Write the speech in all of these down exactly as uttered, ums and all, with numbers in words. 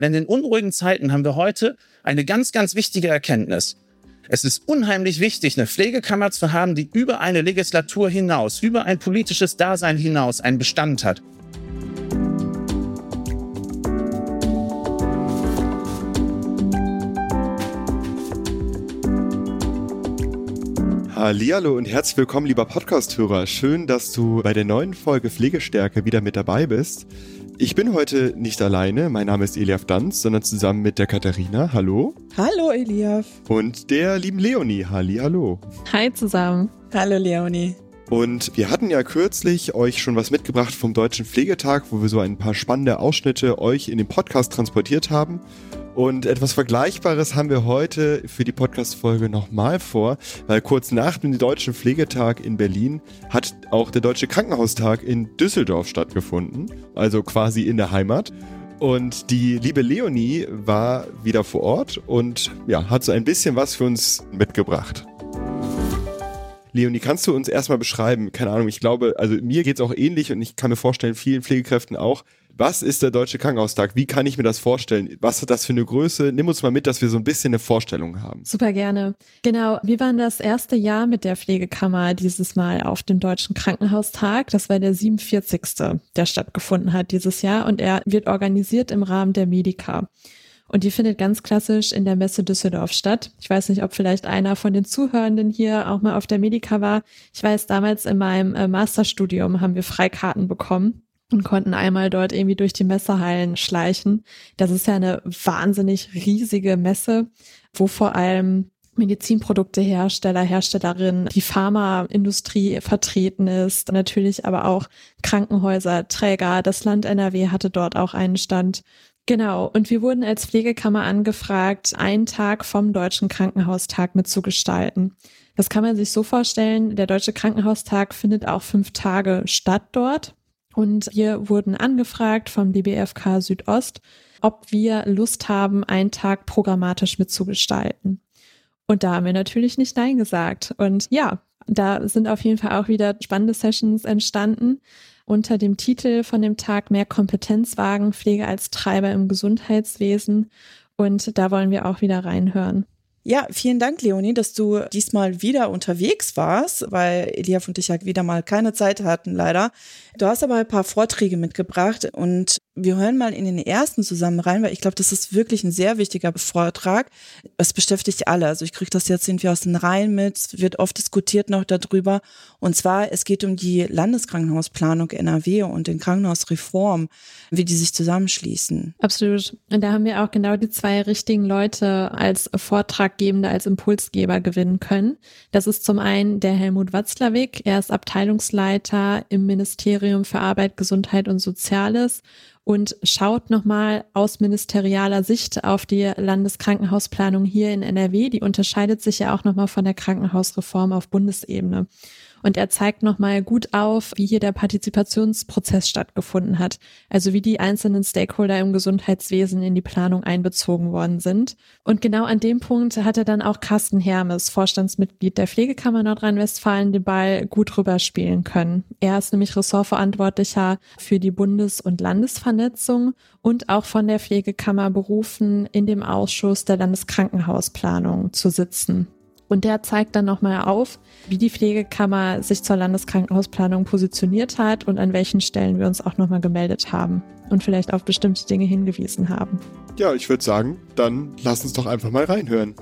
Denn in unruhigen Zeiten haben wir heute eine ganz, ganz wichtige Erkenntnis. Es ist unheimlich wichtig, eine Pflegekammer zu haben, die über eine Legislatur hinaus, über ein politisches Dasein hinaus einen Bestand hat. Hallihallo und herzlich willkommen, lieber Podcast-Hörer. Schön, dass du bei der neuen Folge Pflegestärke wieder mit dabei bist. Ich bin heute nicht alleine, mein Name ist Eliaf Danz, sondern zusammen mit der Katharina. Hallo. Hallo Eliaf. Und der lieben Leonie. Hallihallo. Hi zusammen. Hallo Leonie. Und wir hatten ja kürzlich euch schon was mitgebracht vom Deutschen Pflegetag, wo wir so ein paar spannende Ausschnitte euch in den Podcast transportiert haben. Und etwas Vergleichbares haben wir heute für die Podcast-Folge nochmal vor, weil kurz nach dem Deutschen Pflegetag in Berlin hat auch der Deutsche Krankenhaustag in Düsseldorf stattgefunden, also quasi in der Heimat. Und die liebe Leonie war wieder vor Ort und ja, hat so ein bisschen was für uns mitgebracht. Leonie, kannst du uns erstmal beschreiben, keine Ahnung, ich glaube, also mir geht's auch ähnlich und ich kann mir vorstellen, vielen Pflegekräften auch, was ist der Deutsche Krankenhaustag? Wie kann ich mir das vorstellen? Was hat das für eine Größe? Nimm uns mal mit, dass wir so ein bisschen eine Vorstellung haben. Super gerne. Genau, wir waren das erste Jahr mit der Pflegekammer dieses Mal auf dem Deutschen Krankenhaustag. Das war der siebenundvierzigste, der stattgefunden hat dieses Jahr und er wird organisiert im Rahmen der Medica. Und die findet ganz klassisch in der Messe Düsseldorf statt. Ich weiß nicht, ob vielleicht einer von den Zuhörenden hier auch mal auf der Medica war. Ich weiß, damals in meinem Masterstudium haben wir Freikarten bekommen und konnten einmal dort irgendwie durch die Messehallen schleichen. Das ist ja eine wahnsinnig riesige Messe, wo vor allem Medizinproduktehersteller, Herstellerinnen, die Pharmaindustrie vertreten ist, natürlich aber auch Krankenhäuser, Träger. Das Land N R W hatte dort auch einen Stand. Genau, und wir wurden als Pflegekammer angefragt, einen Tag vom Deutschen Krankenhaustag mitzugestalten. Das kann man sich so vorstellen, der Deutsche Krankenhaustag findet auch fünf Tage statt dort. Und wir wurden angefragt vom D B F K Südost, ob wir Lust haben, einen Tag programmatisch mitzugestalten. Und da haben wir natürlich nicht Nein gesagt. Und ja, da sind auf jeden Fall auch wieder spannende Sessions entstanden unter dem Titel von dem Tag Mehr Kompetenz wagen, Pflege als Treiber im Gesundheitswesen. Und da wollen wir auch wieder reinhören. Ja, vielen Dank, Leonie, dass du diesmal wieder unterwegs warst, weil Eliaf und ich ja wieder mal keine Zeit hatten, leider. Du hast aber ein paar Vorträge mitgebracht und wir hören mal in den ersten zusammen rein, weil ich glaube, das ist wirklich ein sehr wichtiger Vortrag. Es beschäftigt alle. Also ich kriege das jetzt irgendwie aus den Reihen mit. Es wird oft diskutiert noch darüber. Und zwar, es geht um die Landeskrankenhausplanung N R W und den Krankenhausreform, wie die sich zusammenschließen. Absolut. Und da haben wir auch genau die zwei richtigen Leute als Vortraggebende, als Impulsgeber gewinnen können. Das ist zum einen der Helmut Watzlawick. Er ist Abteilungsleiter im Ministerium für Arbeit, Gesundheit und Soziales und schaut nochmal aus ministerialer Sicht auf die Landeskrankenhausplanung hier in N R W. Die unterscheidet sich ja auch nochmal von der Krankenhausreform auf Bundesebene. Und er zeigt nochmal gut auf, wie hier der Partizipationsprozess stattgefunden hat. Also wie die einzelnen Stakeholder im Gesundheitswesen in die Planung einbezogen worden sind. Und genau an dem Punkt hat er dann auch Carsten Hermes, Vorstandsmitglied der Pflegekammer Nordrhein-Westfalen, den Ball gut rüberspielen können. Er ist nämlich Ressortverantwortlicher für die Bundes- und Landesvernetzung und auch von der Pflegekammer berufen, in dem Ausschuss der Landeskrankenhausplanung zu sitzen. Und der zeigt dann nochmal auf, wie die Pflegekammer sich zur Landeskrankenhausplanung positioniert hat und an welchen Stellen wir uns auch nochmal gemeldet haben und vielleicht auf bestimmte Dinge hingewiesen haben. Ja, ich würde sagen, dann lass uns doch einfach mal reinhören.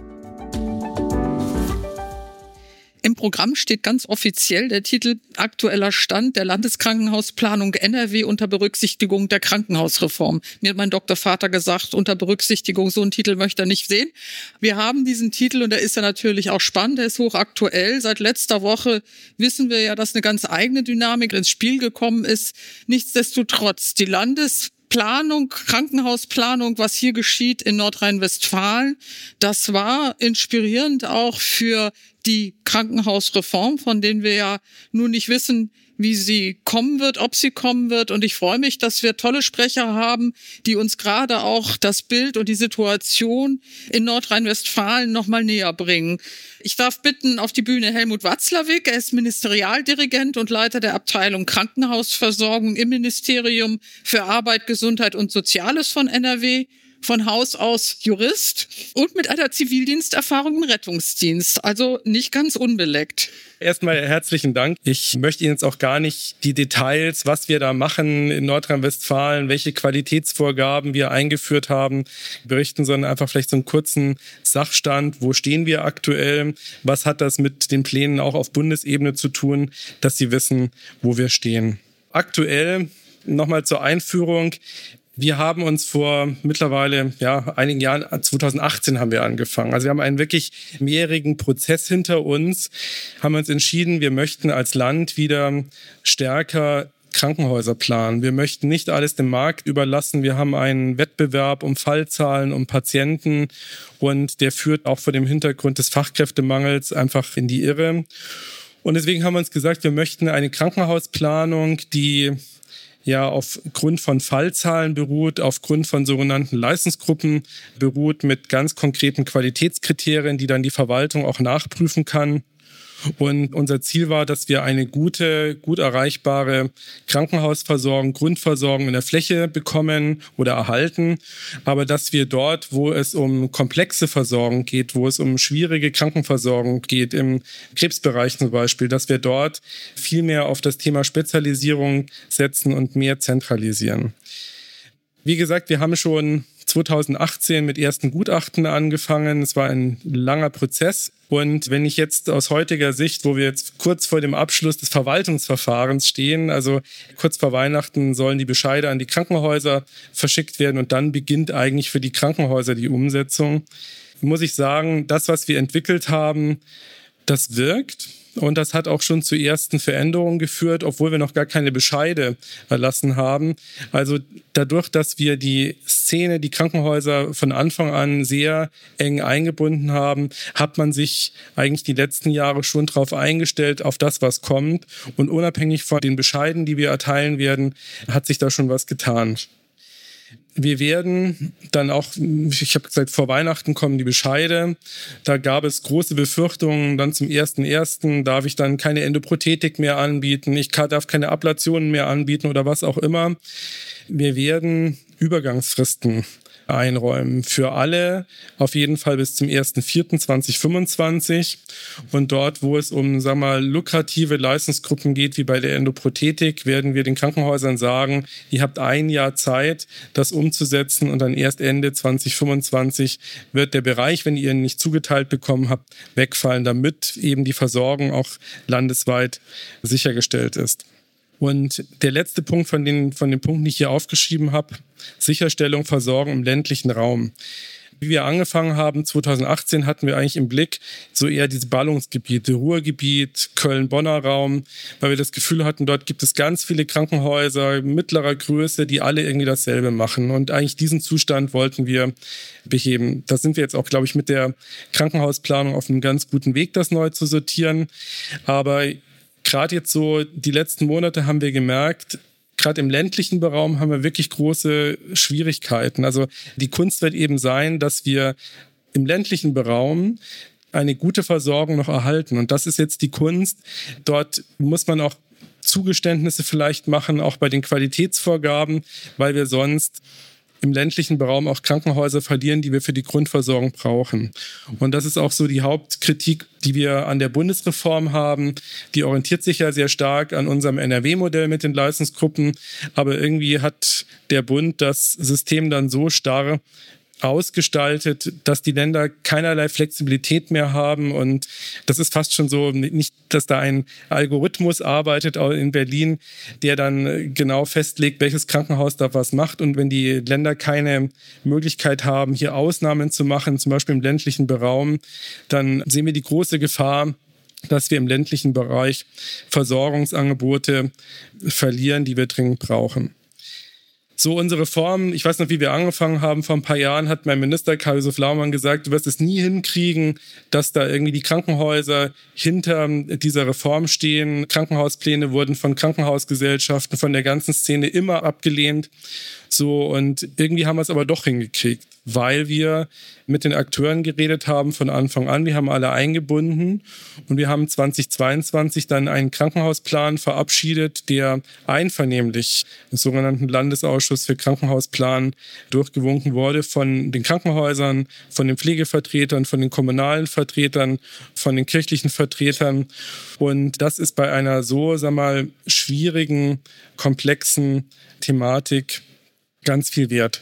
Im Programm steht ganz offiziell der Titel Aktueller Stand der Landeskrankenhausplanung N R W unter Berücksichtigung der Krankenhausreform. Mir hat mein Doktorvater gesagt, unter Berücksichtigung, so einen Titel möchte er nicht sehen. Wir haben diesen Titel und der ist ja natürlich auch spannend, der ist hochaktuell. Seit letzter Woche wissen wir ja, dass eine ganz eigene Dynamik ins Spiel gekommen ist. Nichtsdestotrotz, die Landes Planung, Krankenhausplanung, was hier geschieht in Nordrhein-Westfalen, das war inspirierend auch für die Krankenhausreform, von denen wir ja nun nicht wissen, wie sie kommen wird, ob sie kommen wird. Und ich freue mich, dass wir tolle Sprecher haben, die uns gerade auch das Bild und die Situation in Nordrhein-Westfalen nochmal näher bringen. Ich darf bitten auf die Bühne Helmut Watzlawick. Er ist Ministerialdirigent und Leiter der Abteilung Krankenhausversorgung im Ministerium für Arbeit, Gesundheit und Soziales von N R W. von Haus aus Jurist und mit einer Zivildiensterfahrung im Rettungsdienst. Also nicht ganz unbeleckt. Erstmal herzlichen Dank. Ich möchte Ihnen jetzt auch gar nicht die Details, was wir da machen in Nordrhein-Westfalen, welche Qualitätsvorgaben wir eingeführt haben, berichten, sondern einfach vielleicht so einen kurzen Sachstand. Wo stehen wir aktuell? Was hat das mit den Plänen auch auf Bundesebene zu tun, dass Sie wissen, wo wir stehen? Aktuell, nochmal zur Einführung. Wir haben uns vor mittlerweile ja, einigen Jahren, zwanzig achtzehn haben wir angefangen. Also wir haben einen wirklich mehrjährigen Prozess hinter uns, haben uns entschieden, wir möchten als Land wieder stärker Krankenhäuser planen. Wir möchten nicht alles dem Markt überlassen. Wir haben einen Wettbewerb um Fallzahlen, um Patienten und der führt auch vor dem Hintergrund des Fachkräftemangels einfach in die Irre. Und deswegen haben wir uns gesagt, wir möchten eine Krankenhausplanung, die ja aufgrund von Fallzahlen beruht, aufgrund von sogenannten Leistungsgruppen beruht, mit ganz konkreten Qualitätskriterien, die dann die Verwaltung auch nachprüfen kann. Und unser Ziel war, dass wir eine gute, gut erreichbare Krankenhausversorgung, Grundversorgung in der Fläche bekommen oder erhalten, aber dass wir dort, wo es um komplexe Versorgung geht, wo es um schwierige Krankenversorgung geht, im Krebsbereich zum Beispiel, dass wir dort viel mehr auf das Thema Spezialisierung setzen und mehr zentralisieren. Wie gesagt, wir haben schon zwanzig achtzehn mit ersten Gutachten angefangen. Es war ein langer Prozess. Und wenn ich jetzt aus heutiger Sicht, wo wir jetzt kurz vor dem Abschluss des Verwaltungsverfahrens stehen, also kurz vor Weihnachten sollen die Bescheide an die Krankenhäuser verschickt werden und dann beginnt eigentlich für die Krankenhäuser die Umsetzung, muss ich sagen, das, was wir entwickelt haben, das wirkt. Und das hat auch schon zu ersten Veränderungen geführt, obwohl wir noch gar keine Bescheide erlassen haben. Also dadurch, dass wir die Szene, die Krankenhäuser von Anfang an sehr eng eingebunden haben, hat man sich eigentlich die letzten Jahre schon darauf eingestellt, auf das, was kommt. Und unabhängig von den Bescheiden, die wir erteilen werden, hat sich da schon was getan. Wir werden dann auch, ich habe gesagt, vor Weihnachten kommen die Bescheide. Da gab es große Befürchtungen, dann zum ersten ersten darf ich dann keine Endoprothetik mehr anbieten, ich darf keine Ablationen mehr anbieten oder was auch immer. Wir werden Übergangsfristen einräumen für alle, auf jeden Fall bis zum ersten vierten zweitausendfünfundzwanzig. Und dort, wo es um, sagen wir mal, lukrative Leistungsgruppen geht, wie bei der Endoprothetik, werden wir den Krankenhäusern sagen, ihr habt ein Jahr Zeit, das umzusetzen und dann erst Ende zweitausendfünfundzwanzig wird der Bereich, wenn ihr ihn nicht zugeteilt bekommen habt, wegfallen, damit eben die Versorgung auch landesweit sichergestellt ist. Und der letzte Punkt von den, von den Punkten, die ich hier aufgeschrieben habe, Sicherstellung, Versorgung im ländlichen Raum. Wie wir angefangen haben, zwanzig achtzehn hatten wir eigentlich im Blick so eher diese Ballungsgebiete, Ruhrgebiet, Köln-Bonner Raum, weil wir das Gefühl hatten, dort gibt es ganz viele Krankenhäuser mittlerer Größe, die alle irgendwie dasselbe machen. Und eigentlich diesen Zustand wollten wir beheben. Da sind wir jetzt auch, glaube ich, mit der Krankenhausplanung auf einem ganz guten Weg, das neu zu sortieren. Aber gerade jetzt so die letzten Monate haben wir gemerkt, gerade im ländlichen Raum haben wir wirklich große Schwierigkeiten. Also die Kunst wird eben sein, dass wir im ländlichen Raum eine gute Versorgung noch erhalten. Und das ist jetzt die Kunst. Dort muss man auch Zugeständnisse vielleicht machen, auch bei den Qualitätsvorgaben, weil wir sonst im ländlichen Raum auch Krankenhäuser verlieren, die wir für die Grundversorgung brauchen. Und das ist auch so die Hauptkritik, die wir an der Bundesreform haben. Die orientiert sich ja sehr stark an unserem N R W-Modell mit den Leistungsgruppen. Aber irgendwie hat der Bund das System dann so starr ausgestaltet, dass die Länder keinerlei Flexibilität mehr haben. Und das ist fast schon so, nicht, dass da ein Algorithmus arbeitet in Berlin, der dann genau festlegt, welches Krankenhaus da was macht. Und wenn die Länder keine Möglichkeit haben, hier Ausnahmen zu machen, zum Beispiel im ländlichen Raum, dann sehen wir die große Gefahr, dass wir im ländlichen Bereich Versorgungsangebote verlieren, die wir dringend brauchen. So unsere Reform, ich weiß noch, wie wir angefangen haben, vor ein paar Jahren hat mein Minister Karl-Josef Laumann gesagt, du wirst es nie hinkriegen, dass da irgendwie die Krankenhäuser hinter dieser Reform stehen. Krankenhauspläne wurden von Krankenhausgesellschaften, von der ganzen Szene immer abgelehnt. So, und irgendwie haben wir es aber doch hingekriegt, weil wir mit den Akteuren geredet haben von Anfang an. Wir haben alle eingebunden und wir haben zweitausendzweiundzwanzig dann einen Krankenhausplan verabschiedet, der einvernehmlich im sogenannten Landesausschuss für Krankenhausplan durchgewunken wurde von den Krankenhäusern, von den Pflegevertretern, von den kommunalen Vertretern, von den kirchlichen Vertretern. Und das ist bei einer so, sag mal, schwierigen, komplexen Thematik ganz viel wert.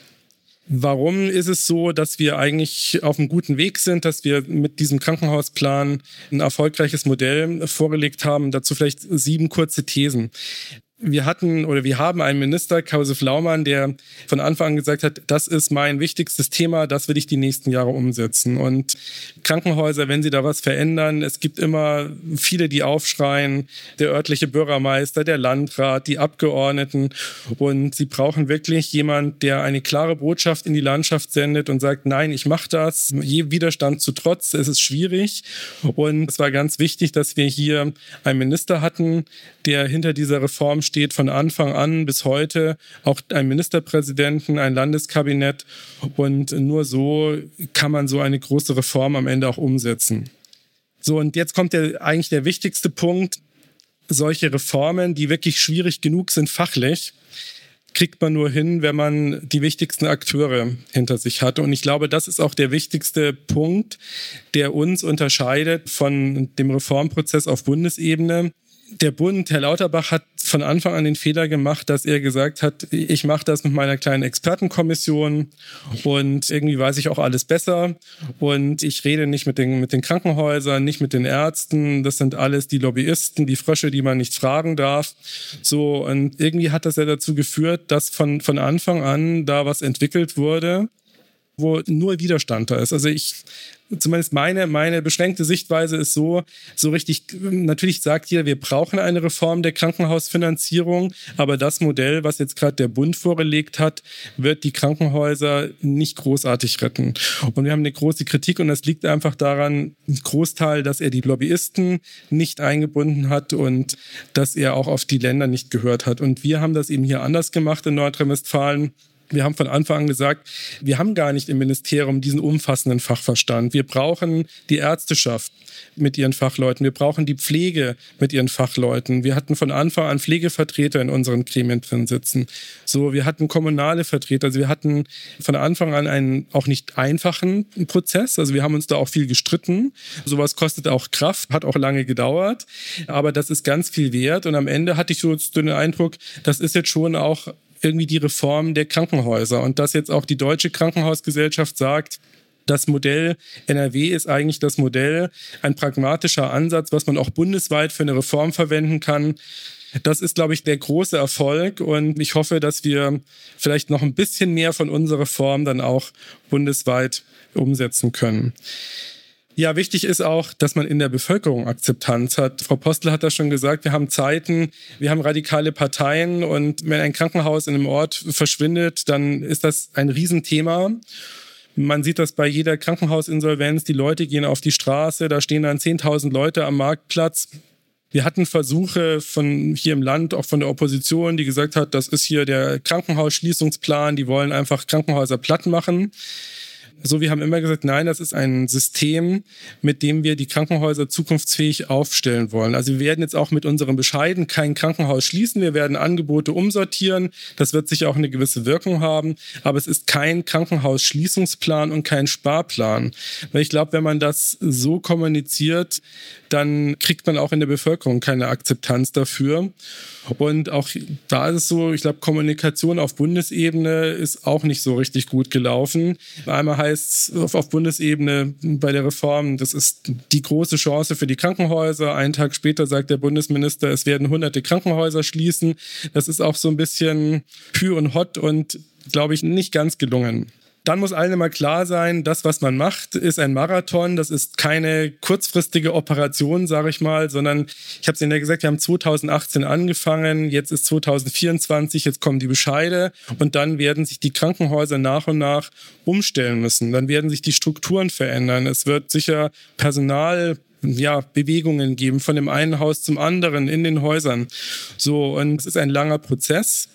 Warum ist es so, dass wir eigentlich auf einem guten Weg sind, dass wir mit diesem Krankenhausplan ein erfolgreiches Modell vorgelegt haben? Dazu vielleicht sieben kurze Thesen. Wir hatten oder wir haben einen Minister, Karl-Josef Laumann, der von Anfang an gesagt hat, das ist mein wichtigstes Thema, das will ich die nächsten Jahre umsetzen. Und Krankenhäuser, wenn sie da was verändern, es gibt immer viele, die aufschreien, der örtliche Bürgermeister, der Landrat, die Abgeordneten. Und sie brauchen wirklich jemand, der eine klare Botschaft in die Landschaft sendet und sagt, nein, ich mache das, je Widerstand zu Trotz, es ist schwierig. Und es war ganz wichtig, dass wir hier einen Minister hatten, der hinter dieser Reform steht von Anfang an bis heute, auch ein Ministerpräsidenten, ein Landeskabinett, und nur so kann man so eine große Reform am Ende auch umsetzen. So, und jetzt kommt der, eigentlich der wichtigste Punkt. Solche Reformen, die wirklich schwierig genug sind fachlich, kriegt man nur hin, wenn man die wichtigsten Akteure hinter sich hat. Und ich glaube, das ist auch der wichtigste Punkt, der uns unterscheidet von dem Reformprozess auf Bundesebene. Der Bund, Herr Lauterbach, hat von Anfang an den Fehler gemacht, dass er gesagt hat, ich mache das mit meiner kleinen Expertenkommission und irgendwie weiß ich auch alles besser und ich rede nicht mit den, mit den Krankenhäusern, nicht mit den Ärzten, das sind alles die Lobbyisten, die Frösche, die man nicht fragen darf. So, und irgendwie hat das ja dazu geführt, dass von, von Anfang an da was entwickelt wurde, wo nur Widerstand da ist. Also ich, zumindest meine, meine beschränkte Sichtweise ist so, so richtig, natürlich sagt jeder, wir brauchen eine Reform der Krankenhausfinanzierung, aber das Modell, was jetzt gerade der Bund vorgelegt hat, wird die Krankenhäuser nicht großartig retten. Und wir haben eine große Kritik und das liegt einfach daran, ein Großteil, dass er die Lobbyisten nicht eingebunden hat und dass er auch auf die Länder nicht gehört hat. Und wir haben das eben hier anders gemacht in Nordrhein-Westfalen. Wir haben von Anfang an gesagt, wir haben gar nicht im Ministerium diesen umfassenden Fachverstand. Wir brauchen die Ärzteschaft mit ihren Fachleuten. Wir brauchen die Pflege mit ihren Fachleuten. Wir hatten von Anfang an Pflegevertreter in unseren Gremien drin sitzen. So, wir hatten kommunale Vertreter. Also wir hatten von Anfang an einen auch nicht einfachen Prozess. Also wir haben uns da auch viel gestritten. Sowas kostet auch Kraft, hat auch lange gedauert. Aber das ist ganz viel wert. Und am Ende hatte ich so den Eindruck, das ist jetzt schon auch irgendwie die Reform der Krankenhäuser und dass jetzt auch die Deutsche Krankenhausgesellschaft sagt, das Modell N R W ist eigentlich das Modell, ein pragmatischer Ansatz, was man auch bundesweit für eine Reform verwenden kann. Das ist, glaube ich, der große Erfolg und ich hoffe, dass wir vielleicht noch ein bisschen mehr von unserer Reform dann auch bundesweit umsetzen können. Ja, wichtig ist auch, dass man in der Bevölkerung Akzeptanz hat. Frau Postel hat das schon gesagt, wir haben Zeiten, wir haben radikale Parteien und wenn ein Krankenhaus in einem Ort verschwindet, dann ist das ein Riesenthema. Man sieht das bei jeder Krankenhausinsolvenz, die Leute gehen auf die Straße, da stehen dann zehntausend Leute am Marktplatz. Wir hatten Versuche von hier im Land, auch von der Opposition, die gesagt hat, das ist hier der Krankenhausschließungsplan, die wollen einfach Krankenhäuser platt machen. So, wir haben immer gesagt, nein, das ist ein System, mit dem wir die Krankenhäuser zukunftsfähig aufstellen wollen. Also wir werden jetzt auch mit unserem Bescheiden kein Krankenhaus schließen. Wir werden Angebote umsortieren. Das wird sicher auch eine gewisse Wirkung haben. Aber es ist kein Krankenhausschließungsplan und kein Sparplan. Weil ich glaube, wenn man das so kommuniziert, dann kriegt man auch in der Bevölkerung keine Akzeptanz dafür. Und auch da ist es so, ich glaube, Kommunikation auf Bundesebene ist auch nicht so richtig gut gelaufen. Einmal heißt es auf Bundesebene bei der Reform, das ist die große Chance für die Krankenhäuser. Einen Tag später sagt der Bundesminister, es werden hunderte Krankenhäuser schließen. Das ist auch so ein bisschen Hü und Hott und, glaube ich, nicht ganz gelungen. Dann muss allen immer klar sein, das, was man macht, ist ein Marathon. Das ist keine kurzfristige Operation, sage ich mal, sondern ich habe es Ihnen ja gesagt, wir haben zweitausendachtzehn angefangen, jetzt ist zweitausendvierundzwanzig, jetzt kommen die Bescheide und dann werden sich die Krankenhäuser nach und nach umstellen müssen. Dann werden sich die Strukturen verändern. Es wird sicher Personal ja, Bewegungen geben von dem einen Haus zum anderen in den Häusern. So, und es ist ein langer Prozess.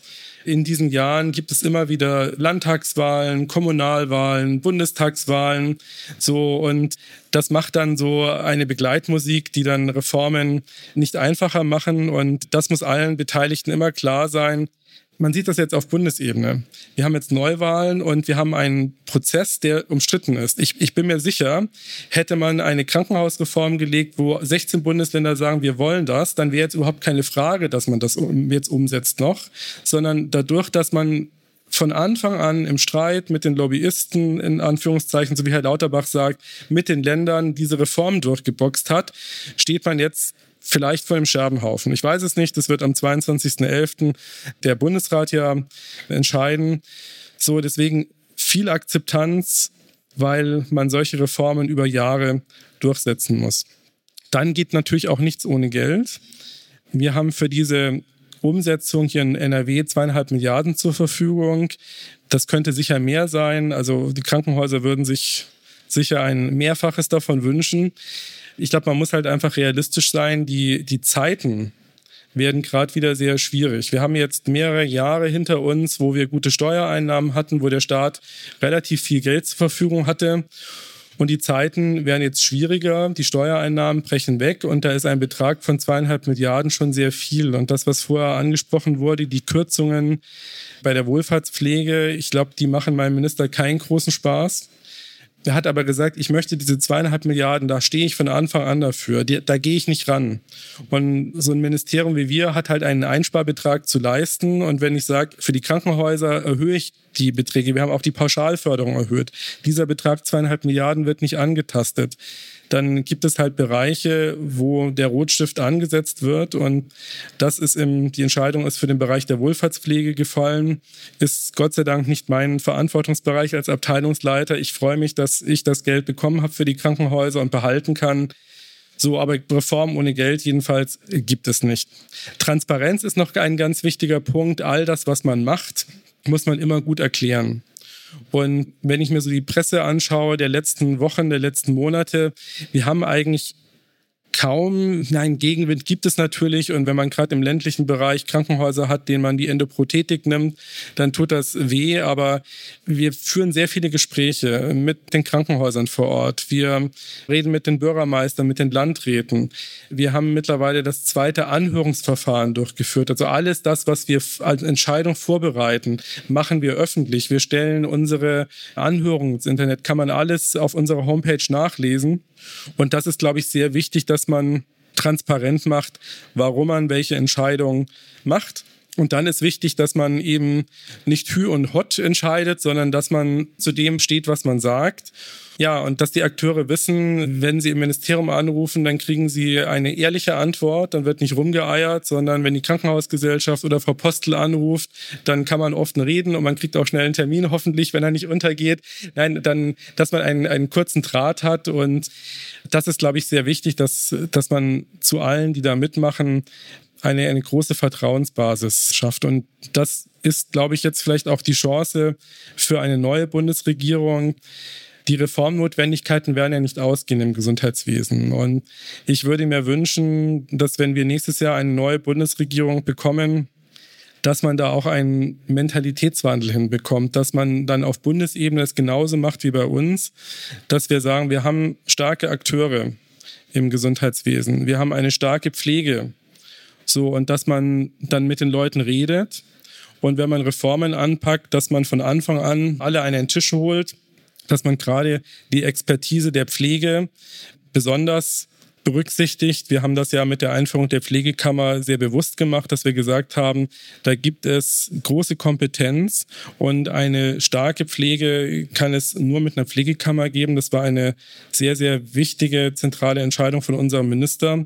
In diesen Jahren gibt es immer wieder Landtagswahlen, Kommunalwahlen, Bundestagswahlen, so, und das macht dann so eine Begleitmusik, die dann Reformen nicht einfacher machen, und das muss allen Beteiligten immer klar sein. Man sieht das jetzt auf Bundesebene. Wir haben jetzt Neuwahlen und wir haben einen Prozess, der umstritten ist. Ich, ich bin mir sicher, hätte man eine Krankenhausreform gelegt, wo sechzehn Bundesländer sagen, wir wollen das, dann wäre jetzt überhaupt keine Frage, dass man das jetzt umsetzt noch, sondern dadurch, dass man von Anfang an im Streit mit den Lobbyisten, in Anführungszeichen, so wie Herr Lauterbach sagt, mit den Ländern diese Reform durchgeboxt hat, steht man jetzt vielleicht vor dem Scherbenhaufen. Ich weiß es nicht, das wird am zweiundzwanzigsten elften der Bundesrat ja entscheiden. So, deswegen viel Akzeptanz, weil man solche Reformen über Jahre durchsetzen muss. Dann geht natürlich auch nichts ohne Geld. Wir haben für diese Umsetzung hier in N R W zweieinhalb Milliarden zur Verfügung. Das könnte sicher mehr sein. Also die Krankenhäuser würden sich sicher ein Mehrfaches davon wünschen. Ich glaube, man muss halt einfach realistisch sein. Die, die Zeiten werden gerade wieder sehr schwierig. Wir haben jetzt mehrere Jahre hinter uns, wo wir gute Steuereinnahmen hatten, wo der Staat relativ viel Geld zur Verfügung hatte. Und die Zeiten werden jetzt schwieriger. Die Steuereinnahmen brechen weg und da ist ein Betrag von zweieinhalb Milliarden schon sehr viel. Und das, was vorher angesprochen wurde, die Kürzungen bei der Wohlfahrtspflege, ich glaube, die machen meinem Minister keinen großen Spaß. Er hat aber gesagt, ich möchte diese zweieinhalb Milliarden, da stehe ich von Anfang an dafür. Die, da gehe ich nicht ran. Und so ein Ministerium wie wir hat halt einen Einsparbetrag zu leisten. Und wenn ich sage, für die Krankenhäuser erhöhe ich die Beträge, wir haben auch die Pauschalförderung erhöht. Dieser Betrag zweieinhalb Milliarden wird nicht angetastet. Dann gibt es halt Bereiche, wo der Rotstift angesetzt wird und das ist im, die Entscheidung ist für den Bereich der Wohlfahrtspflege gefallen, ist Gott sei Dank nicht mein Verantwortungsbereich als Abteilungsleiter. Ich freue mich, dass ich das Geld bekommen habe für die Krankenhäuser und behalten kann. So, aber Reform ohne Geld jedenfalls gibt es nicht. Transparenz ist noch ein ganz wichtiger Punkt. All das, was man macht, muss man immer gut erklären. Und wenn ich mir so die Presse anschaue der letzten Wochen, der letzten Monate, wir haben eigentlich kaum, nein, Gegenwind gibt es natürlich. Und wenn man gerade im ländlichen Bereich Krankenhäuser hat, denen man die Endoprothetik nimmt, dann tut das weh. Aber wir führen sehr viele Gespräche mit den Krankenhäusern vor Ort. Wir reden mit den Bürgermeistern, mit den Landräten. Wir haben mittlerweile das zweite Anhörungsverfahren durchgeführt. Also alles das, was wir als Entscheidung vorbereiten, machen wir öffentlich. Wir stellen unsere Anhörungen ins Internet, kann man alles auf unserer Homepage nachlesen. Und das ist, glaube ich, sehr wichtig, dass man transparent macht, warum man welche Entscheidungen macht. Und dann ist wichtig, dass man eben nicht Hü und Hott entscheidet, sondern dass man zu dem steht, was man sagt. Ja, und dass die Akteure wissen, wenn sie im Ministerium anrufen, dann kriegen sie eine ehrliche Antwort, dann wird nicht rumgeeiert, sondern wenn die Krankenhausgesellschaft oder Frau Postel anruft, dann kann man offen reden und man kriegt auch schnell einen Termin, hoffentlich, wenn er nicht untergeht. Nein, dann, dass man einen, einen kurzen Draht hat und das ist, glaube ich, sehr wichtig, dass, dass man zu allen, die da mitmachen, eine, eine große Vertrauensbasis schafft. Und das ist, glaube ich, jetzt vielleicht auch die Chance für eine neue Bundesregierung. Die Reformnotwendigkeiten werden ja nicht ausgehen im Gesundheitswesen. Und ich würde mir wünschen, dass wenn wir nächstes Jahr eine neue Bundesregierung bekommen, dass man da auch einen Mentalitätswandel hinbekommt, dass man dann auf Bundesebene es genauso macht wie bei uns, dass wir sagen, wir haben starke Akteure im Gesundheitswesen, wir haben eine starke Pflege, so, und dass man dann mit den Leuten redet und wenn man Reformen anpackt, dass man von Anfang an alle an einen Tisch holt, dass man gerade die Expertise der Pflege besonders berücksichtigt. Wir haben das ja mit der Einführung der Pflegekammer sehr bewusst gemacht, dass wir gesagt haben, da gibt es große Kompetenz und eine starke Pflege kann es nur mit einer Pflegekammer geben. Das war eine sehr, sehr wichtige, zentrale Entscheidung von unserem Minister.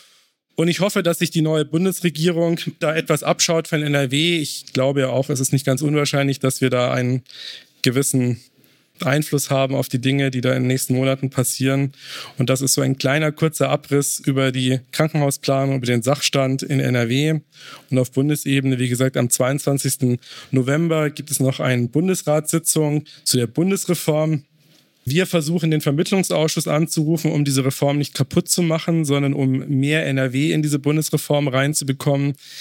Und ich hoffe, dass sich die neue Bundesregierung da etwas abschaut von N R W. Ich glaube ja auch, es ist nicht ganz unwahrscheinlich, dass wir da einen gewissen Einfluss haben auf die Dinge, die da in den nächsten Monaten passieren. Und das ist so ein kleiner, kurzer Abriss über die Krankenhausplanung, über den Sachstand in N R W. Und auf Bundesebene, wie gesagt, am zweiundzwanzigsten November gibt es noch eine Bundesratssitzung zu der Bundesreform. Wir versuchen, den Vermittlungsausschuss anzurufen, um diese Reform nicht kaputt zu machen, sondern um mehr N R W in diese Bundesreform reinzubekommen.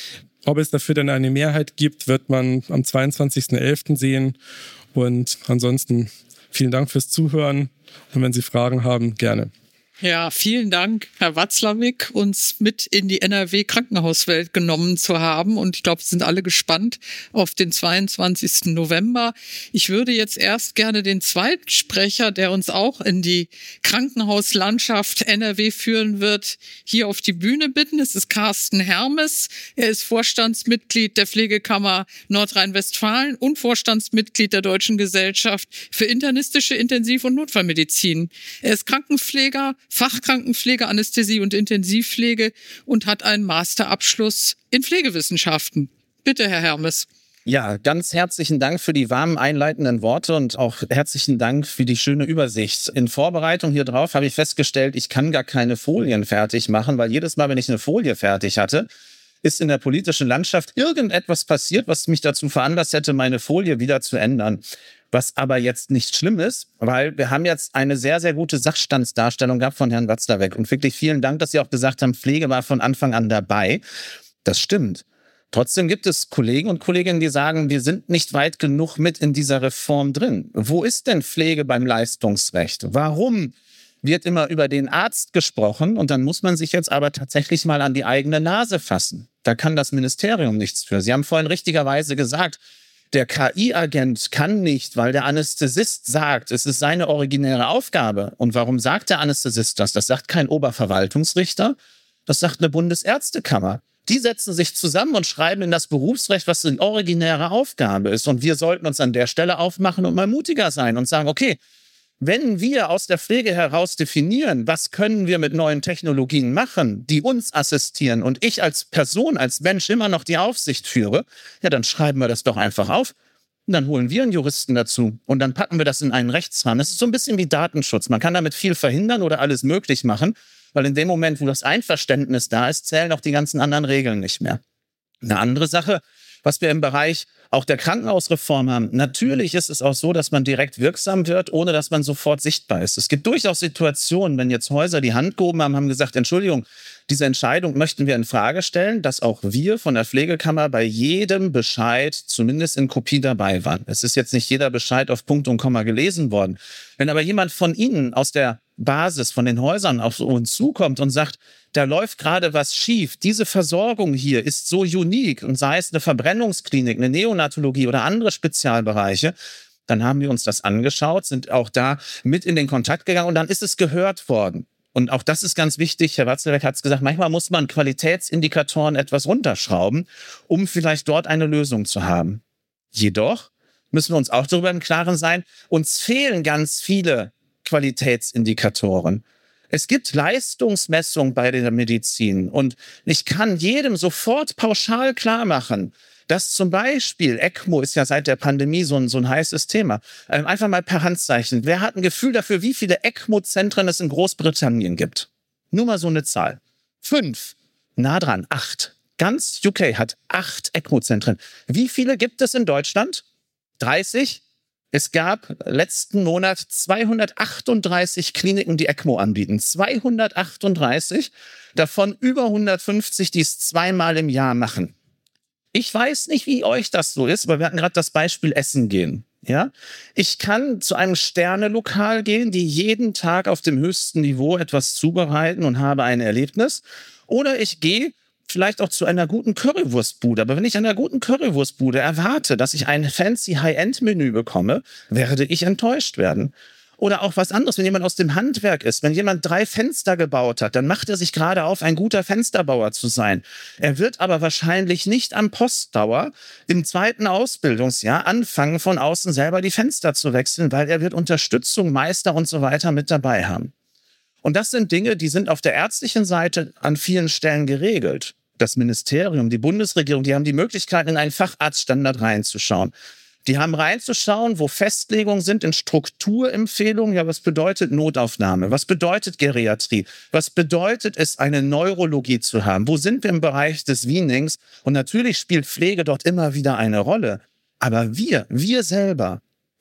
Ob es dafür dann eine Mehrheit gibt, wird man am zweiundzwanzigsten elften sehen. Und ansonsten vielen Dank fürs Zuhören. Und wenn Sie Fragen haben, gerne. Ja, vielen Dank, Herr Watzlawick, uns mit in die N R W-Krankenhauswelt genommen zu haben. Und ich glaube, wir sind alle gespannt auf den zweiundzwanzigsten November. Ich würde jetzt erst gerne den zweiten Sprecher, der uns auch in die Krankenhauslandschaft N R W führen wird, hier auf die Bühne bitten. Es ist Carsten Hermes. Er ist Vorstandsmitglied der Pflegekammer Nordrhein-Westfalen und Vorstandsmitglied der Deutschen Gesellschaft für internistische Intensiv- und Notfallmedizin. Er ist Krankenpfleger, Fachkrankenpflege, Anästhesie und Intensivpflege und hat einen Masterabschluss in Pflegewissenschaften. Bitte, Herr Hermes. Ja, ganz herzlichen Dank für die warmen einleitenden Worte und auch herzlichen Dank für die schöne Übersicht. In Vorbereitung hier drauf habe ich festgestellt, ich kann gar keine Folien fertig machen, weil jedes Mal, wenn ich eine Folie fertig hatte, ist in der politischen Landschaft irgendetwas passiert, was mich dazu veranlasst hätte, meine Folie wieder zu ändern. Was aber jetzt nicht schlimm ist, weil wir haben jetzt eine sehr, sehr gute Sachstandsdarstellung gehabt von Herrn Watzlawick. Und wirklich vielen Dank, dass Sie auch gesagt haben, Pflege war von Anfang an dabei. Das stimmt. Trotzdem gibt es Kollegen und Kolleginnen, die sagen, wir sind nicht weit genug mit in dieser Reform drin. Wo ist denn Pflege beim Leistungsrecht? Warum wird immer über den Arzt gesprochen und dann muss man sich jetzt aber tatsächlich mal an die eigene Nase fassen? Da kann das Ministerium nichts für. Sie haben vorhin richtigerweise gesagt, der K I-Agent kann nicht, weil der Anästhesist sagt, es ist seine originäre Aufgabe. Und warum sagt der Anästhesist das? Das sagt kein Oberverwaltungsrichter, das sagt eine Bundesärztekammer. Die setzen sich zusammen und schreiben in das Berufsrecht, was eine originäre Aufgabe ist. Und wir sollten uns an der Stelle aufmachen und mal mutiger sein und sagen, okay, wenn wir aus der Pflege heraus definieren, was können wir mit neuen Technologien machen, die uns assistieren und ich als Person, als Mensch immer noch die Aufsicht führe, ja, dann schreiben wir das doch einfach auf und dann holen wir einen Juristen dazu und dann packen wir das in einen Rechtsrahmen. Das ist so ein bisschen wie Datenschutz. Man kann damit viel verhindern oder alles möglich machen, weil in dem Moment, wo das Einverständnis da ist, zählen auch die ganzen anderen Regeln nicht mehr. Eine andere Sache, was wir im Bereich auch der Krankenhausreform haben. Natürlich ist es auch so, dass man direkt wirksam wird, ohne dass man sofort sichtbar ist. Es gibt durchaus Situationen, wenn jetzt Häuser die Hand gehoben haben, haben gesagt, Entschuldigung, diese Entscheidung möchten wir in Frage stellen, dass auch wir von der Pflegekammer bei jedem Bescheid zumindest in Kopie dabei waren. Es ist jetzt nicht jeder Bescheid auf Punkt und Komma gelesen worden. Wenn aber jemand von Ihnen aus der Basis, von den Häusern auf uns zukommt und sagt, da läuft gerade was schief, diese Versorgung hier ist so unique und sei es eine Verbrennungsklinik, eine Neonatologie oder andere Spezialbereiche, dann haben wir uns das angeschaut, sind auch da mit in den Kontakt gegangen und dann ist es gehört worden. Und auch das ist ganz wichtig, Herr Watzlawick hat es gesagt, manchmal muss man Qualitätsindikatoren etwas runterschrauben, um vielleicht dort eine Lösung zu haben. Jedoch müssen wir uns auch darüber im Klaren sein, uns fehlen ganz viele Qualitätsindikatoren. Es gibt Leistungsmessung bei der Medizin und ich kann jedem sofort pauschal klar machen, dass zum Beispiel ECMO ist ja seit der Pandemie so ein, so ein heißes Thema. Ähm, einfach mal per Handzeichen. Wer hat ein Gefühl dafür, wie viele ECMO-Zentren es in Großbritannien gibt? Nur mal so eine Zahl. Fünf. Nah dran. Acht. Ganz U K hat acht ECMO-Zentren. Wie viele gibt es in Deutschland? dreißig. Es gab letzten Monat zweihundertachtunddreißig Kliniken, die ECMO anbieten. zweihundertachtunddreißig, davon über hundertfünfzig, die es zweimal im Jahr machen. Ich weiß nicht, wie euch das so ist, aber wir hatten gerade das Beispiel Essen gehen. Ja? Ich kann zu einem Sternelokal gehen, die jeden Tag auf dem höchsten Niveau etwas zubereiten und habe ein Erlebnis. Oder ich gehe vielleicht auch zu einer guten Currywurstbude. Aber wenn ich an einer guten Currywurstbude erwarte, dass ich ein fancy High-End-Menü bekomme, werde ich enttäuscht werden. Oder auch was anderes, wenn jemand aus dem Handwerk ist, wenn jemand drei Fenster gebaut hat, dann macht er sich gerade auf, ein guter Fensterbauer zu sein. Er wird aber wahrscheinlich nicht am Postdauer im zweiten Ausbildungsjahr anfangen, von außen selber die Fenster zu wechseln, weil er wird Unterstützung, Meister und so weiter mit dabei haben. Und das sind Dinge, die sind auf der ärztlichen Seite an vielen Stellen geregelt. Das Ministerium, die Bundesregierung, die haben die Möglichkeit, in einen Facharztstandard reinzuschauen. Die haben reinzuschauen, wo Festlegungen sind in Strukturempfehlungen. Ja, was bedeutet Notaufnahme? Was bedeutet Geriatrie? Was bedeutet es, eine Neurologie zu haben? Wo sind wir im Bereich des Weanings? Und natürlich spielt Pflege dort immer wieder eine Rolle. Aber wir, wir selber,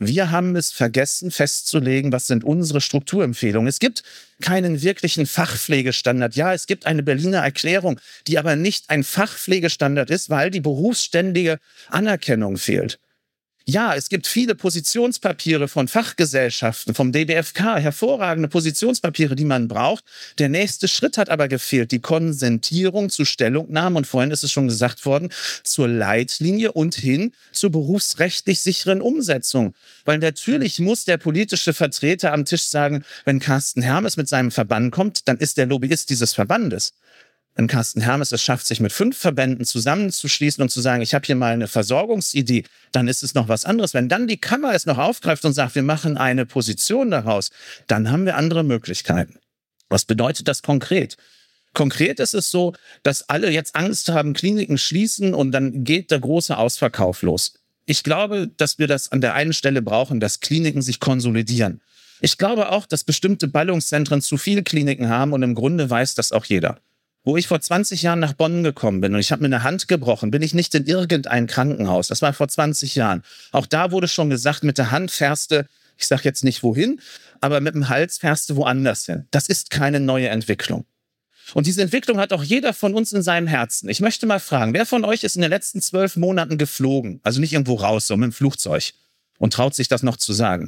Wir haben es vergessen festzulegen, was sind unsere Strukturempfehlungen. Es gibt keinen wirklichen Fachpflegestandard. Ja, es gibt eine Berliner Erklärung, die aber nicht ein Fachpflegestandard ist, weil die berufsständige Anerkennung fehlt. Ja, es gibt viele Positionspapiere von Fachgesellschaften, vom D B F K, hervorragende Positionspapiere, die man braucht. Der nächste Schritt hat aber gefehlt, die Konsentierung zu Stellungnahmen und vorhin ist es schon gesagt worden, zur Leitlinie und hin zur berufsrechtlich sicheren Umsetzung. Weil natürlich muss der politische Vertreter am Tisch sagen, wenn Carsten Hermes mit seinem Verband kommt, dann ist der Lobbyist dieses Verbandes. Wenn Carsten Hermes es schafft, sich mit fünf Verbänden zusammenzuschließen und zu sagen, ich habe hier mal eine Versorgungsidee, dann ist es noch was anderes. Wenn dann die Kammer es noch aufgreift und sagt, wir machen eine Position daraus, dann haben wir andere Möglichkeiten. Was bedeutet das konkret? Konkret ist es so, dass alle jetzt Angst haben, Kliniken schließen und dann geht der große Ausverkauf los. Ich glaube, dass wir das an der einen Stelle brauchen, dass Kliniken sich konsolidieren. Ich glaube auch, dass bestimmte Ballungszentren zu viele Kliniken haben und im Grunde weiß das auch jeder. Wo ich vor zwanzig Jahren nach Bonn gekommen bin und ich habe mir eine Hand gebrochen, bin ich nicht in irgendein Krankenhaus. Das war vor zwanzig Jahren. Auch da wurde schon gesagt, mit der Hand fährst du, ich sage jetzt nicht wohin, aber mit dem Hals fährst du woanders hin. Das ist keine neue Entwicklung. Und diese Entwicklung hat auch jeder von uns in seinem Herzen. Ich möchte mal fragen, wer von euch ist in den letzten zwölf Monaten geflogen? Also nicht irgendwo raus, sondern mit dem Flugzeug und traut sich das noch zu sagen.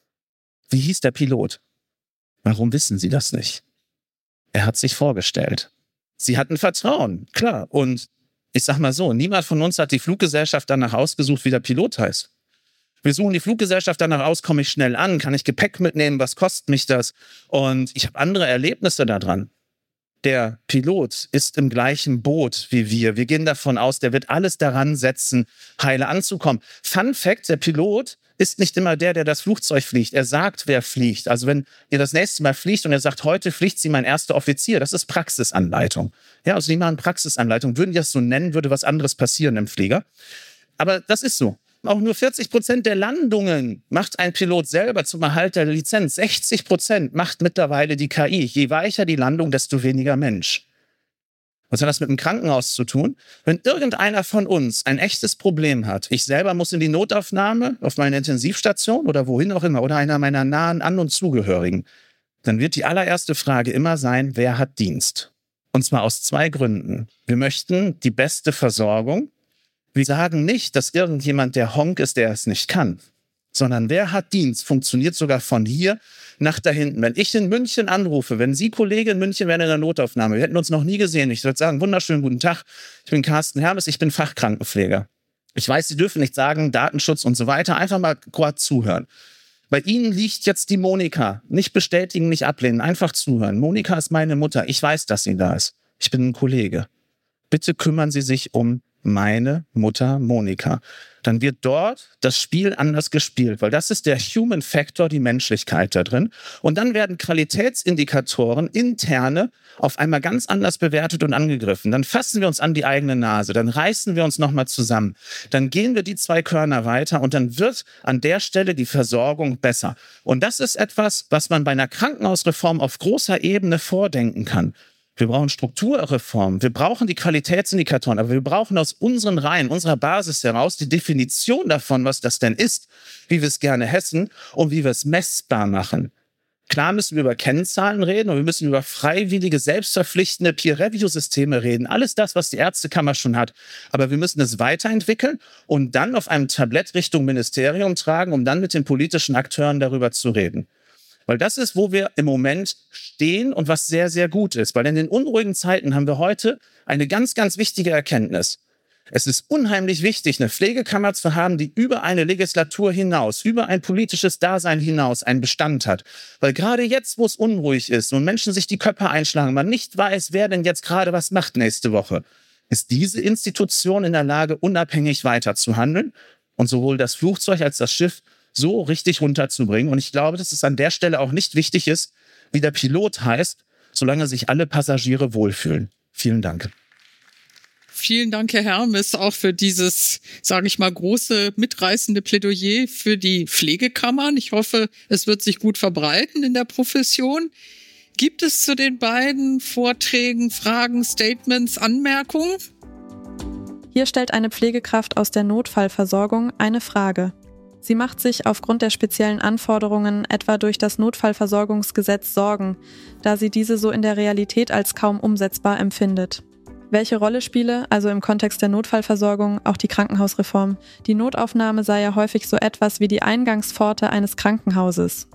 Wie hieß der Pilot? Warum wissen Sie das nicht? Er hat sich vorgestellt. Sie hatten Vertrauen, klar. Und ich sag mal so, niemand von uns hat die Fluggesellschaft danach ausgesucht, wie der Pilot heißt. Wir suchen die Fluggesellschaft danach aus, komme ich schnell an, kann ich Gepäck mitnehmen, was kostet mich das? Und ich habe andere Erlebnisse daran. Der Pilot ist im gleichen Boot wie wir. Wir gehen davon aus, der wird alles daran setzen, heile anzukommen. Fun Fact, der Pilot ist nicht immer der, der das Flugzeug fliegt. Er sagt, wer fliegt. Also wenn ihr das nächste Mal fliegt und er sagt, heute fliegt Sie mein erster Offizier, das ist Praxisanleitung. Ja, also die machen Praxisanleitung. Würden die das so nennen, würde was anderes passieren im Flieger. Aber das ist so. Auch nur vierzig Prozent der Landungen macht ein Pilot selber zum Erhalt der Lizenz. sechzig Prozent macht mittlerweile die K I. Je weicher die Landung, desto weniger Mensch. Was hat das mit dem Krankenhaus zu tun? Wenn irgendeiner von uns ein echtes Problem hat, ich selber muss in die Notaufnahme, auf meine Intensivstation oder wohin auch immer, oder einer meiner nahen An- und Zugehörigen, dann wird die allererste Frage immer sein, wer hat Dienst? Und zwar aus zwei Gründen. Wir möchten die beste Versorgung. Wir sagen nicht, dass irgendjemand der Honk ist, der es nicht kann, sondern wer hat Dienst, funktioniert sogar von hier nach da hinten. Wenn ich in München anrufe, wenn Sie, Kollege in München wären in der Notaufnahme, wir hätten uns noch nie gesehen, ich würde sagen, wunderschönen guten Tag, ich bin Carsten Hermes, ich bin Fachkrankenpfleger. Ich weiß, Sie dürfen nicht sagen, Datenschutz und so weiter, einfach mal kurz zuhören. Bei Ihnen liegt jetzt die Monika. Nicht bestätigen, nicht ablehnen, einfach zuhören. Monika ist meine Mutter, ich weiß, dass sie da ist. Ich bin ein Kollege. Bitte kümmern Sie sich um meine Mutter Monika. Dann wird dort das Spiel anders gespielt, weil das ist der Human Factor, die Menschlichkeit da drin. Und dann werden Qualitätsindikatoren, interne, auf einmal ganz anders bewertet und angegriffen. Dann fassen wir uns an die eigene Nase, dann reißen wir uns nochmal zusammen. Dann gehen wir die zwei Körner weiter und dann wird an der Stelle die Versorgung besser. Und das ist etwas, was man bei einer Krankenhausreform auf großer Ebene vordenken kann. Wir brauchen Strukturreformen, wir brauchen die Qualitätsindikatoren, aber wir brauchen aus unseren Reihen, unserer Basis heraus die Definition davon, was das denn ist, wie wir es gerne hessen und wie wir es messbar machen. Klar müssen wir über Kennzahlen reden und wir müssen über freiwillige, selbstverpflichtende Peer-Review-Systeme reden. Alles das, was die Ärztekammer schon hat. Aber wir müssen es weiterentwickeln und dann auf einem Tablett Richtung Ministerium tragen, um dann mit den politischen Akteuren darüber zu reden. Weil das ist, wo wir im Moment stehen und was sehr, sehr gut ist. Weil in den unruhigen Zeiten haben wir heute eine ganz, ganz wichtige Erkenntnis. Es ist unheimlich wichtig, eine Pflegekammer zu haben, die über eine Legislatur hinaus, über ein politisches Dasein hinaus einen Bestand hat. Weil gerade jetzt, wo es unruhig ist und Menschen sich die Köpfe einschlagen, man nicht weiß, wer denn jetzt gerade was macht nächste Woche, ist diese Institution in der Lage, unabhängig weiter zu handeln und sowohl das Flugzeug als das Schiff so richtig runterzubringen. Und ich glaube, dass es an der Stelle auch nicht wichtig ist, wie der Pilot heißt, solange sich alle Passagiere wohlfühlen. Vielen Dank. Vielen Dank, Herr Hermes, auch für dieses, sage ich mal, große, mitreißende Plädoyer für die Pflegekammern. Ich hoffe, es wird sich gut verbreiten in der Profession. Gibt es zu den beiden Vorträgen Fragen, Statements, Anmerkungen? Hier stellt eine Pflegekraft aus der Notfallversorgung eine Frage. Sie macht sich aufgrund der speziellen Anforderungen etwa durch das Notfallversorgungsgesetz Sorgen, da sie diese so in der Realität als kaum umsetzbar empfindet. Welche Rolle spiele, also im Kontext der Notfallversorgung, auch die Krankenhausreform? Die Notaufnahme sei ja häufig so etwas wie die Eingangspforte eines Krankenhauses.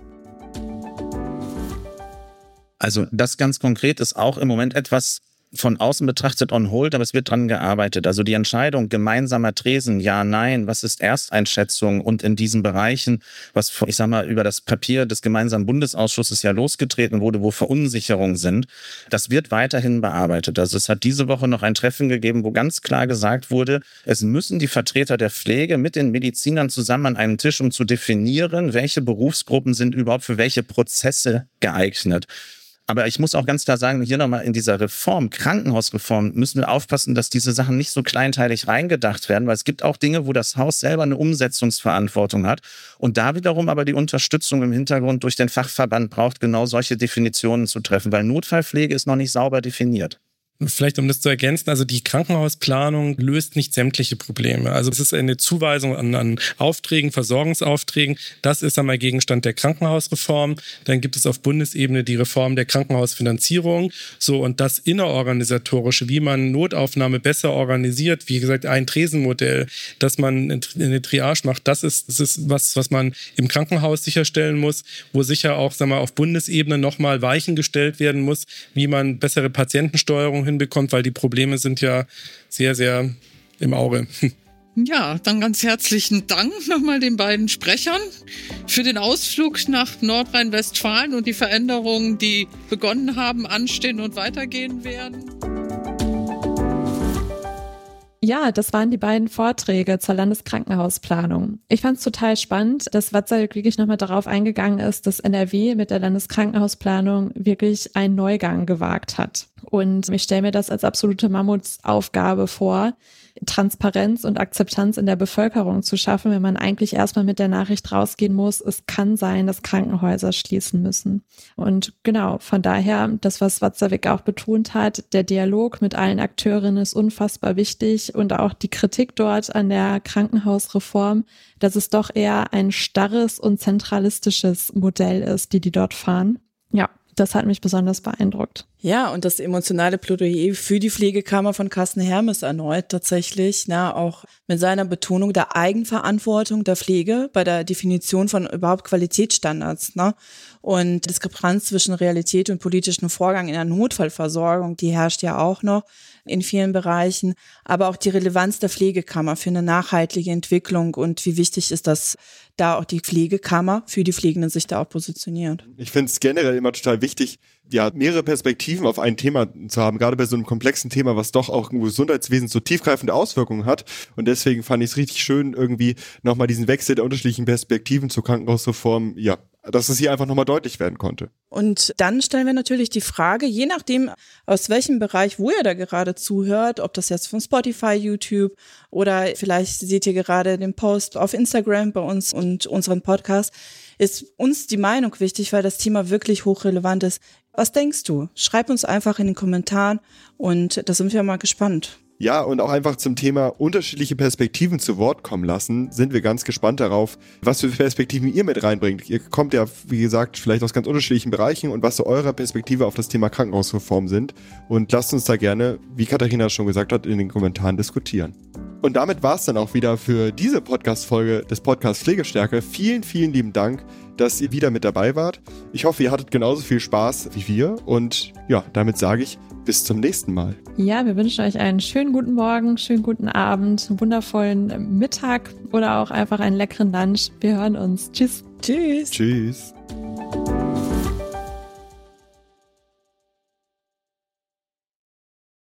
Also das ganz konkret ist auch im Moment etwas von außen betrachtet on hold, aber es wird dran gearbeitet. Also die Entscheidung gemeinsamer Tresen, ja, nein, was ist Ersteinschätzung und in diesen Bereichen, was, ich sag mal, über das Papier des gemeinsamen Bundesausschusses ja losgetreten wurde, wo Verunsicherungen sind, das wird weiterhin bearbeitet. Also es hat diese Woche noch ein Treffen gegeben, wo ganz klar gesagt wurde, es müssen die Vertreter der Pflege mit den Medizinern zusammen an einem Tisch, um zu definieren, welche Berufsgruppen sind überhaupt für welche Prozesse geeignet. Aber ich muss auch ganz klar sagen, hier nochmal in dieser Reform, Krankenhausreform, müssen wir aufpassen, dass diese Sachen nicht so kleinteilig reingedacht werden, weil es gibt auch Dinge, wo das Haus selber eine Umsetzungsverantwortung hat und da wiederum aber die Unterstützung im Hintergrund durch den Fachverband braucht, genau solche Definitionen zu treffen, weil Notfallpflege ist noch nicht sauber definiert. Vielleicht um das zu ergänzen, also die Krankenhausplanung löst nicht sämtliche Probleme. Also es ist eine Zuweisung an, an Aufträgen, Versorgungsaufträgen. Das ist einmal Gegenstand der Krankenhausreform. Dann gibt es auf Bundesebene die Reform der Krankenhausfinanzierung. So, und das Innerorganisatorische, wie man Notaufnahme besser organisiert, wie gesagt, ein Tresenmodell, dass man eine Triage macht, das ist, das ist was, was man im Krankenhaus sicherstellen muss, wo sicher auch, sagen wir, auf Bundesebene nochmal Weichen gestellt werden muss, wie man bessere Patientensteuerung hinbekommt, weil die Probleme sind ja sehr, sehr im Auge. Ja, dann ganz herzlichen Dank nochmal den beiden Sprechern für den Ausflug nach Nordrhein-Westfalen und die Veränderungen, die begonnen haben, anstehen und weitergehen werden. Ja, das waren die beiden Vorträge zur Landeskrankenhausplanung. Ich fand es total spannend, dass Watzlawick wirklich nochmal darauf eingegangen ist, dass N R W mit der Landeskrankenhausplanung wirklich einen Neugang gewagt hat. Und ich stelle mir das als absolute Mammutsaufgabe vor, Transparenz und Akzeptanz in der Bevölkerung zu schaffen, wenn man eigentlich erstmal mit der Nachricht rausgehen muss, es kann sein, dass Krankenhäuser schließen müssen. Und genau, von daher, das, was Watzlawick auch betont hat, der Dialog mit allen Akteurinnen ist unfassbar wichtig und auch die Kritik dort an der Krankenhausreform, dass es doch eher ein starres und zentralistisches Modell ist, die die dort fahren. Ja, das hat mich besonders beeindruckt. Ja, und das emotionale Plädoyer für die Pflegekammer von Carsten Hermes erneut tatsächlich, na, auch mit seiner Betonung der Eigenverantwortung der Pflege bei der Definition von überhaupt Qualitätsstandards, ne? Und Diskrepanz zwischen Realität und politischem Vorgang in der Notfallversorgung, die herrscht ja auch noch in vielen Bereichen, aber auch die Relevanz der Pflegekammer für eine nachhaltige Entwicklung und wie wichtig ist das, da auch die Pflegekammer für die Pflegenden sich da auch positioniert. Ich finde es generell immer total wichtig, ja, mehrere Perspektiven auf ein Thema zu haben, gerade bei so einem komplexen Thema, was doch auch im Gesundheitswesen so tiefgreifende Auswirkungen hat. Und deswegen fand ich es richtig schön, irgendwie nochmal diesen Wechsel der unterschiedlichen Perspektiven zur Krankenhausreform, ja, dass es hier einfach nochmal deutlich werden konnte. Und dann stellen wir natürlich die Frage, je nachdem, aus welchem Bereich, wo ihr da gerade zuhört, ob das jetzt von Spotify, YouTube oder vielleicht seht ihr gerade den Post auf Instagram bei uns und unseren Podcast, ist uns die Meinung wichtig, weil das Thema wirklich hochrelevant ist. Was denkst du? Schreib uns einfach in den Kommentaren und da sind wir mal gespannt. Ja, und auch einfach zum Thema unterschiedliche Perspektiven zu Wort kommen lassen, sind wir ganz gespannt darauf, was für Perspektiven ihr mit reinbringt. Ihr kommt ja, wie gesagt, vielleicht aus ganz unterschiedlichen Bereichen und was so eure Perspektive auf das Thema Krankenhausreform sind. Und lasst uns da gerne, wie Katharina schon gesagt hat, in den Kommentaren diskutieren. Und damit war es dann auch wieder für diese Podcast-Folge des Podcasts Pflegestärke. Vielen, vielen lieben Dank, dass ihr wieder mit dabei wart. Ich hoffe, ihr hattet genauso viel Spaß wie wir. Und ja, damit sage ich, bis zum nächsten Mal. Ja, wir wünschen euch einen schönen guten Morgen, schönen guten Abend, einen wundervollen Mittag oder auch einfach einen leckeren Lunch. Wir hören uns. Tschüss. Tschüss. Tschüss.